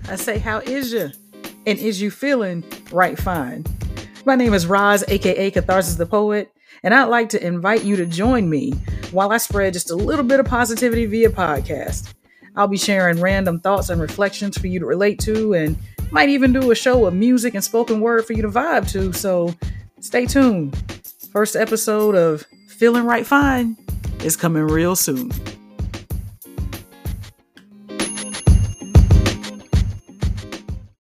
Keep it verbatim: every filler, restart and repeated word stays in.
I say, how is you? And is you feeling right fine? My name is Roz, aka Catharsis the Poet, and I'd like to invite you to join me while I spread just a little bit of positivity via podcast. I'll be sharing random thoughts and reflections for you to relate to, and might even do a show of music and spoken word for you to vibe to, so stay tuned. First episode of Feeling Right Fine is coming real soon.